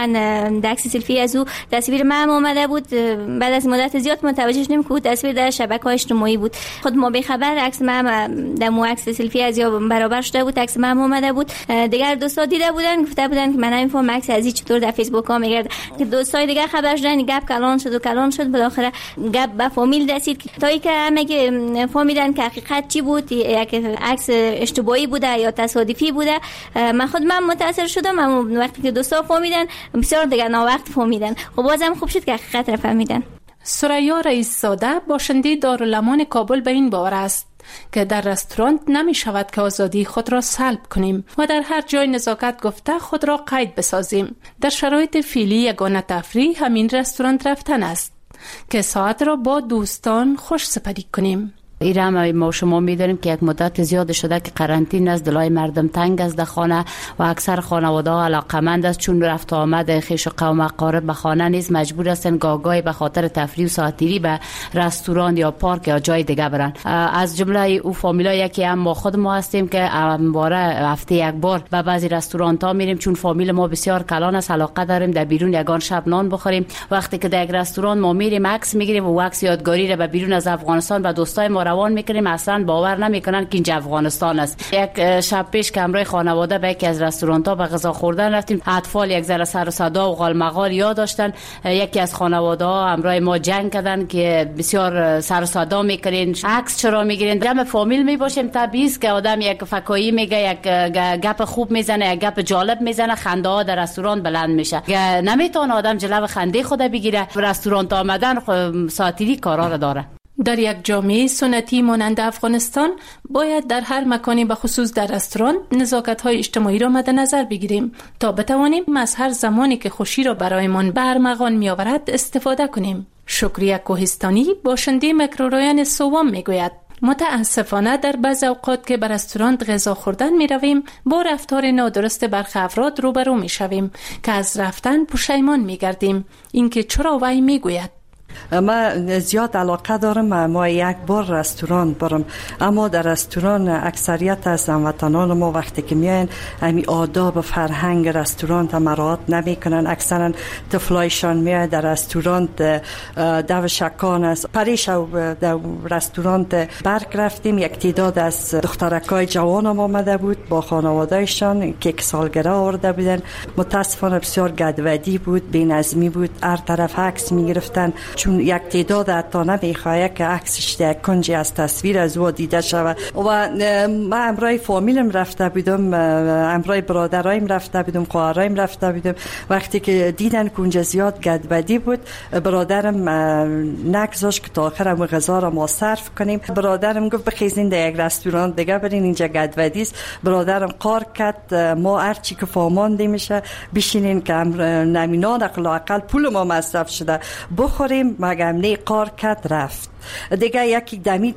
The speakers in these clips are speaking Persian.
من عکس سلفی از او تصویر من اومده بود. بعد از مدت زیاد متوجه شدیم که تصویر در شبکه‌های اجتماعی بود. خود ما به خبر عکس من در مو عکس سلفی از یا برابر شده بود، عکس من اومده بود. دیگر دوستا دیده بودن، گفته بودن که من نمیفهم عکس از این چطور در فیسبوک ها میگرده. که دوستای دیگه خبر شدن، گپ کلان شد بالاخره گپ به فامیل رسید تا اینکه همه فهمیدن که حقیقت چی بود، یک عکس اشتباهی بوده یا تصادفی بوده. من متاثر شدم. اما وقتی که دوستا فهمیدن بسیار دیگه وقت فهمیدن. خب بازم خوب شد که حقیقت را فهمیدن. ثریا رئیس زاده باشنده دارالامان کابل به این باور است که در رستوران نمی شود که آزادی خود را سلب کنیم و در هر جای نزاکت گفته خود را قید بسازیم. در شرایط فعلی یگانه تفریح همین رستوران رفتن است که ساعت را با دوستان خوش سپری کنیم. ایران ما شما می‌دانیم که یک مدت زیاد شده که قرنطینه است، دلای مردم تنگ است در خانه و اکثر خانواده‌ها علاقمند است چون رفت آمد خویش و قوم اقارب به خانه نیز مجبور هستند گاهی به خاطر تفریح و ساعتیری به رستوران یا پارک یا جای دیگه برن. از جمله او فامیلا یکی هم ما خود ما هستیم که همواره هفته یک بار به بعضی رستوران‌ها میریم چون فامیل ما بسیار کلان است، علاقه داریم در بیرون یگان شب نان بخوریم. وقتی که در یک رستوران ما میریم عکس میگیریم و عکس یادگاری را به بیرون از افغانستان به دوستای ما روان میکنیم، اصلا باور نمیکنن که اینجا افغانستان است. یک شب پیش که همراه خانواده به یکی از رستوران‌ها به غذا خوردن رفتیم، اطفال یک ذره سر و صدا و غالمغال یاد داشتن. یکی از خانواده‌ها همراه ما جنگ کردن که بسیار سر و صدا میکنین، عکس چرا میگیرین؟ جمع فامیل میباشیم، طبیعی است که آدم یک فکایی میگه، یک گپ خوب میزنه، یک گپ جالب میزنه، خنده ها در رستوران بلند میشه. نمیتونه آدم جلو خنده خود بگیره. رستوران تا آمدن ساعتیری کارا را داره. در یک جامعه سنتی مانند افغانستان باید در هر مکانی به خصوص در رستوران نزاکت‌های اجتماعی را مد نظر بگیریم تا بتوانیم از هر زمانی که خوشی را برایمان به ارمغان می‌آورد استفاده کنیم. شکریه کوهستانی باشنده میکرورایان سوم میگوید متاسفانه در بعض اوقات که به رستوران غذا خوردن می رویم با رفتار نادرست برخی افراد روبرو می شویم که از رفتن پشیمان می گردیم. اینکه چرا وی می گوید من زیاد علاقه دارم ما یک بار رستوران برم، اما در رستوران اکثریت از هموطنان ما وقتی که میاین همین آداب و فرهنگ رستوران تا مراعات نمیکنن. اکثرا طفلایشان میاد در رستوران دو شکان است. پریش در رستوران برگ رفتیم، یک تعداد از دخترکای جوان هم آمده بود با خانوادهشان که یک سالگرد آورده بودن. متاسفانه بسیار گدودی بود، بی‌نظمی بود، هر طرف عکس میگرفتن چون یک تعداد حتی نمیخواه که عکسش در کنجی از تصویر از او دیده شود. و من همراه فامیلم رفته بودم، همراه برادرایم رفته بودم، خواهرایم رفته بودم. وقتی که دیدن کنج زیاد گدودی بود، برادرم نگذاشت که تا آخر هم غذا را ما صرف کنیم. برادرم گفت بخیزین در یک رستوران دیگه برین، اینجا گدودی است. برادرم قار کرد ما هرچی که فهمانده میشه بشینین که نمینان اقل پول ما مصرف شده بخوریم. مگم نه قار کرد رفت دیگه. یکی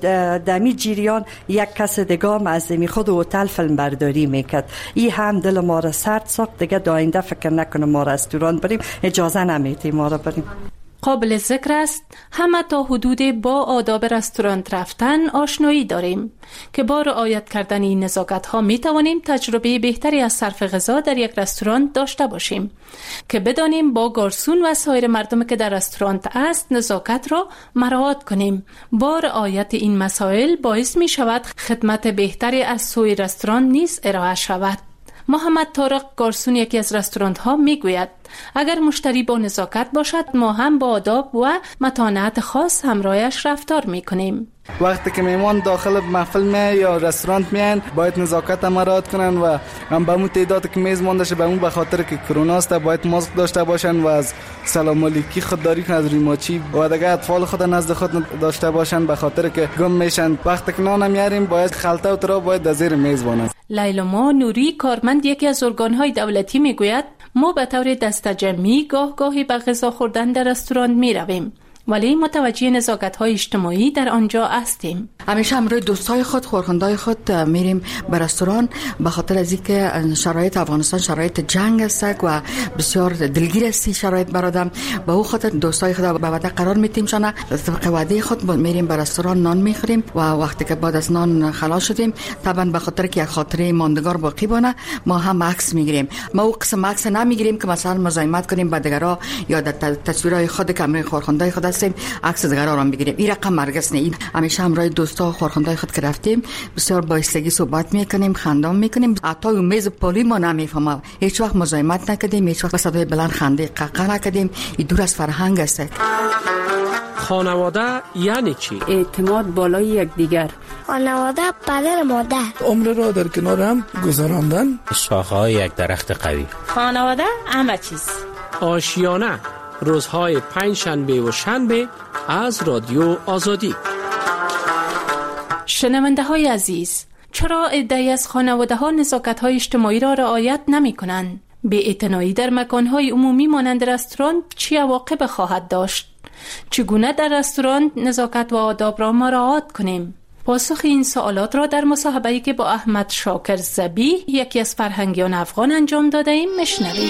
دمی جریان یک کس دیگه هم از خود هتل فیلم برداری میکرد. این هم دل ما را سرد ساخت. دیگه داینده فکر نکنه ما رستوران بریم، اجازه نمیدیم ما را بریم. قابل ذکر است همه تا حدود با آداب رستوران رفتن آشنایی داریم که با رعایت کردن این نزاکت ها می توانیم تجربه بهتری از صرف غذا در یک رستوران داشته باشیم که بدانیم با گارسون و سایر مردم که در رستوران است نزاکت را مراعات کنیم. با رعایت این مسائل باعث می شود خدمت بهتری از سوی رستوران نیز ارائه شود. محمد طارق گارسون یکی از رستوران ها می گوید اگر مشتری با نزاکت باشد ما هم با آداب و متانت خاص همراهش رفتار می کنیم. وقتی که میمان داخل محفل می یا رستوران میان باید نزاکت هم رعایت کنن و هم به اون تعداد که میز مانده شه به اون به خاطر که کرونا است باید ماسک داشته باشن و از سلام علیکی خودداری کنن از ریماچی و دیگه اطفال خود نزد خود داشته باشن به خاطر که گم میشن. وقتی که نان میاریم باید خلطه و ترا باید در زیر میز بانن. لیلا نوری کارمند یکی از ارگان‌های دولتی میگوید ما به طور دسته‌جمعی گاهی به غذا خوردن در رستوران می رویم ولی متوجه نزاکت‌های اجتماعی در آنجا هستیم. همیشه همراه دوستای خود، خورخندای خود میریم به رستوران، به خاطر از اینکه شرایط افغانستان شرایط جنگ است و بسیار دلگیر است شرایط برادم. به او خاطر دوستای خود به وعده قرار میتیم شانه طبق وعده خود میریم به رستوران نان میخوریم و وقتی که بعد از نان خلاص شدیم طبعا به خاطر که یک خاطره ماندگار باقی بونه ما هم عکس میگیریم. ما او قسم عکس نمیگیریم که مثلا مزاحمت کنیم با دیگرا یا در تصویرهای خود که همراه خورخندای خود هستیم عکس دیگرا را بگیریم. این رقم مرگس نه. همیشه همراه دوستا خورخندای خود که رفتیم بسیار با ایستگی صحبت میکنیم، خندام میکنیم. حتی میز پالی ما نمیفهمم، هیچ وقت مزاحمت نکردیم، هیچ وقت به صدای بلند خنده ققه نکردیم. این دور از فرهنگ است. خانواده یعنی چی؟ اعتماد بالای یکدیگر. خانواده پدر مادر. عمر را در کنار هم گذراندن. شاخه‌های یک درخت قوی. خانواده همه چیز. آشیانه روزهای پنجشنبه و شنبه از رادیو آزادی. شنونده های عزیز، چرا عده‌ای از خانواده ها نزاکت های اجتماعی را رعایت نمی کنند؟ بی‌اعتنایی در مکان های عمومی مانند رستوران چه عواقب خواهد داشت؟ چگونه در رستوران نزاکت و آداب را مراعات کنیم؟ پاسخ این سوالات را در مصاحبه‌ای که با احمد شاکر زبی یکی از فرهنگیان افغان انجام داده ایم میشنوید.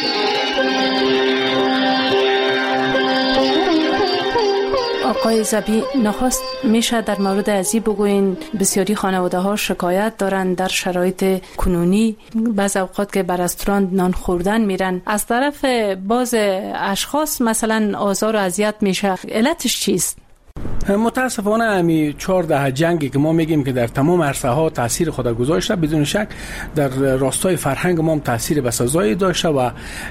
آقای زبی، نخست میشه در مورد ازی بگوین بسیاری خانواده ها شکایت دارن در شرایط کنونی بعض اوقات که بر رستوران نان خوردن میرن از طرف باز اشخاص مثلا آزار و اذیت میشه، علتش چیست؟ متاسفانه همی 4 دهه جنگی که ما میگیم که در تمام عرصه ها تاثیر خود گذاشته، بدون شک در راستای فرهنگ ما هم تاثیر بسزایی داشته و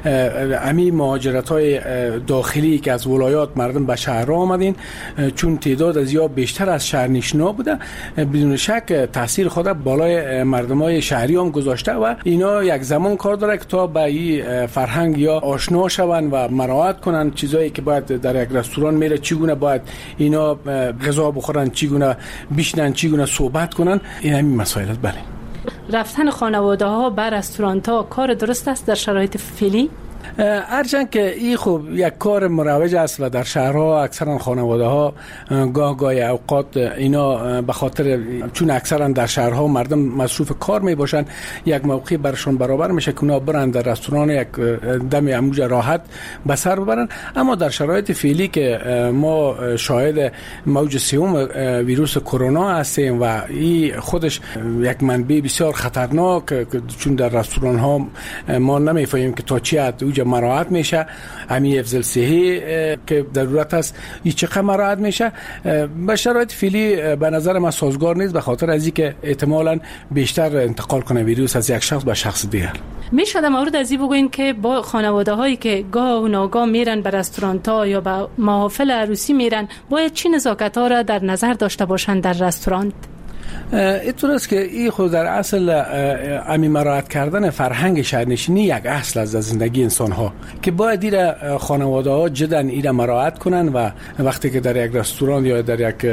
همی مهاجرت های داخلی که از ولایات مردم به شهرها آمدین چون تعداد از یا بیشتر از شهرنشینا بوده، بدون شک تاثیر خود بالای مردمای شهری هم گذاشته و اینا یک زمان کار داره که تا به این فرهنگ یا آشنا شوند و مراعات کنن چیزایی که باید در یک رستوران میره، چگونه باید اینا غذا بخورن، چگونه بشنن، چگونه صحبت کنن. این همین مسائل است. بله، رفتن خانواده ها به رستوران ها کار درست است در شرایط فعلی؟ هرچند که این خوب یک کار مروج است و در شهرها اکثرا خانواده ها گاه اوقات اینا به خاطر چون اکثرا در شهرها مردم مصروف کار می باشن یک موقعی برشون برابر میشه که اونا برن در رستوران یک دم اموج راحت به سر ببرن. اما در شرایط فعلی که ما شاهد موج سوم ویروس کرونا هستیم و این خودش یک منبع بسیار خطرناک چون در رستوران ها ما نمیفهمیم که تا چی حد مراعات میشه، همین حفظ صحی که ضرورت است این چقدر مراعات میشه. به شرایط فعلی به نظر من سازگار نیست، به خاطر از اینکه احتمالاً بیشتر انتقال کنه ویروس از یک شخص به شخص دیگر. میشه در مورد ازی بگوین که با خانواده هایی که گاه و ناگاه میرن به رستوران ها یا به محافل عروسی میرن باید چی نزاکت ها را در نظر داشته باشن در رستوران؟ اینطور است که این خود در اصل امی مراعات کردن فرهنگ شهرنشینی یک اصل از زندگی انسان ها که باید ایره خانواده ها جدا ایره مراعات کنن و وقتی که در یک رستوران یا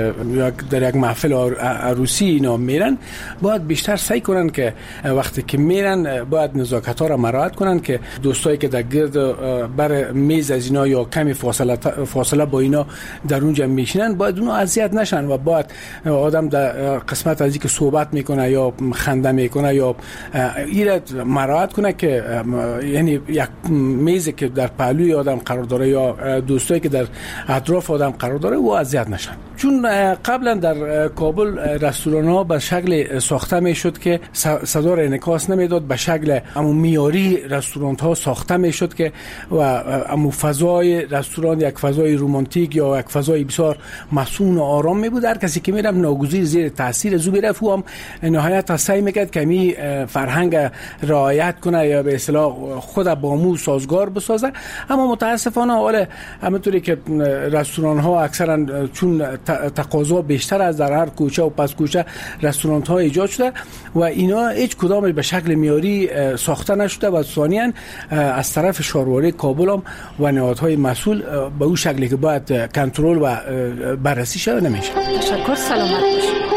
در یک محفل عروسی اینا میرن باید بیشتر سعی کنن که وقتی که میرن باید نزاکت ها را مراعات کنن که دوستایی که در گرد بر میز از اینا یا کمی فاصله با اینا در اونجا میشینن باید اونو اذیت نشن و باید آدم در قسمت از اینکه صحبت میکنه یا خنده میکنه یا ایره مراعات کنه که یعنی یک میزی که در پهلوی آدم قرار داره یا دوستایی که در اطراف آدم قرار داره و اذیت نشن. چون قبلا در کابل رستوران ها به شکل ساخته میشد که صدا را انعکاس نمیداد، به شکل معیاری رستوران ها ساخته میشد که و امو فضای رستوران یک فضای رمانتیک یا یک فضای بسیار مسئول و آرام می بود. هر کسی که میرم ناگزیر زیر تاثیر زوبی رفت و هم نهایت سعی میکرد که می فرهنگ رعایت کنه یا به اصطلاح خود با مو سازگار بسازه. اما متاسفانه حال همونطوری که رستوران ها اکثرا چون تقاضا بیشتر از در هر کوچه و پس کوچه رستوران ها ایجاد شده و اینا هیچ کدام به شکل معیاری ساخته نشده و ثانیاً از طرف شهرواری کابل هم و نهادهای مسئول به اون شکلی که باید کنترل و بررسی شده نمیشه. تشکر، سلامت باشید.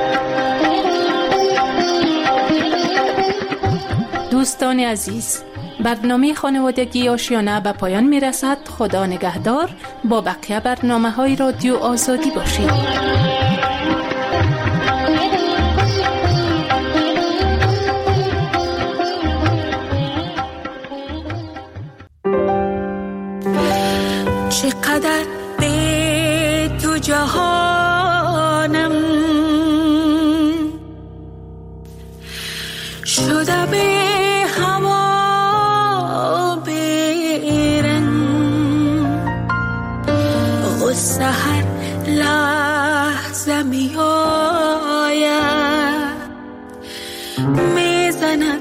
دوستان عزیز، برنامه خانوادگی آشیانه به پایان می رسد. خدا نگهدار. با بقیه برنامه های رادیو آزادی باشید. چقدر به تو جهانم شده به هوا بیرن، غصه هر لحظه می آید، می زند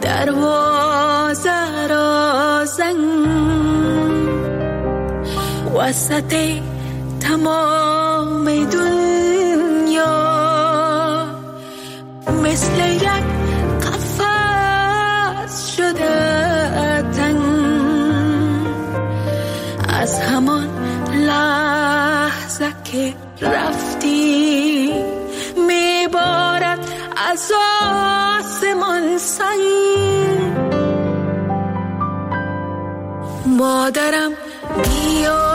دروازه را زنگ، وسط تمام دنیا مثل یک قفس شده تنگ. از همان لحظه که رفتی میبارد از آسمان سنگ. مادرم بیا